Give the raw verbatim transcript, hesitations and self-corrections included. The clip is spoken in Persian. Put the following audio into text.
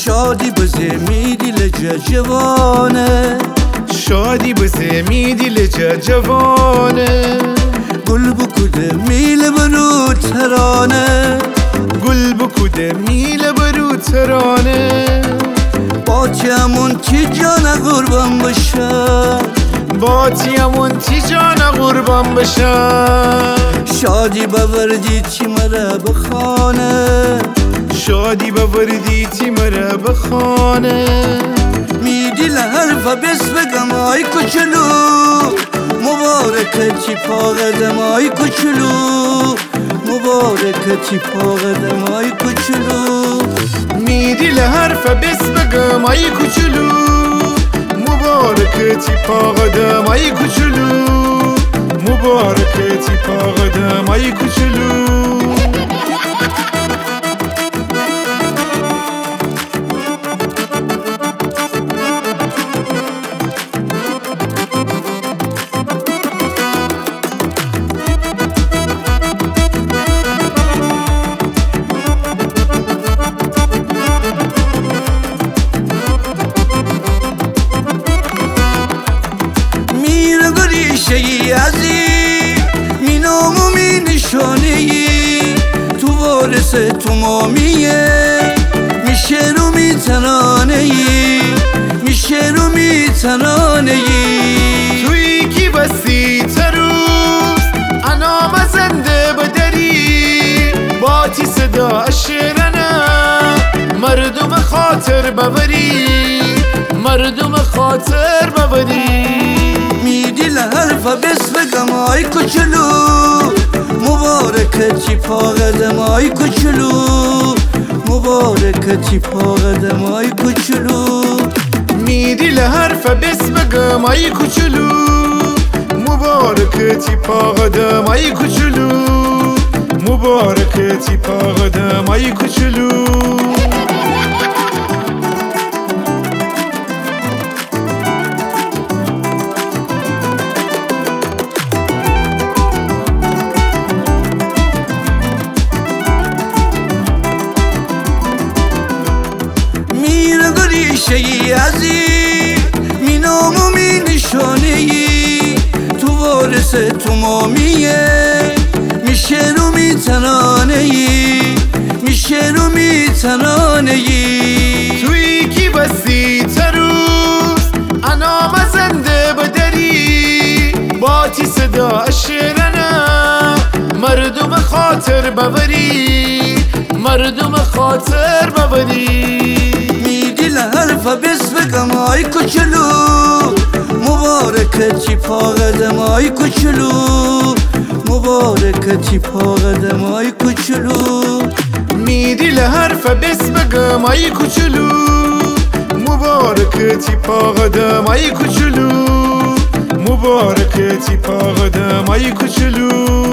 شادی بزه می دل جوانه شادی بزه می دل جوانه گل بکوده میل برو ترانه گل بکوده میل برو ترانه باتیمون تی جان قربان بشه باتیمون تی جان قربان بشه شادی بوردی تی مرا بخانه شادی بوردی تی مرا بخانه میدی لحرف بس بگم آی کچلو مبارکتی پا قدم آی کچلو مبارکتی پا قدم آی کچلو میدی لحرف بس بگم آی کچلو مبارکتی پا قدم آی کچلو مبارکتی پا قدم آی کچلو شیعی ازی می نام و می نشانه تو وارث تو مامیه میشه رو می ترانه میشه رو می ترانه توی کی بسی تروز انا مزنده بدری باتی صدا اشرنه مردم خاطر ببری مردم خاطر ببری میدی لحرف بس بگم آی کچلو مبارکتی پا قدم آی کچلو مبارکتی پا قدم آی کچلو میدی لحرف بس بگم آی کچلو مبارکتی پا قدم آی کچلو مبارکتی پا قدم آی کچلو شیعی ازی می نام و می نشانه تو وارث تو مامیه میشه رو می ترانه میشه رو می ترانه توی کی بسی تروز انا مزنده بدری باتی صدا اشرنه مردم خاطر ببری مردم خاطر ببری لحرف بس بگم آی کچلو مبارکتی پا قدم آی کچلو مبارکتی پا قدم آی کچلو میدی لحرف بس بگم آی کچلو مبارکتی پا قدم آی کچلو مبارکتی پا قدم آی کچلو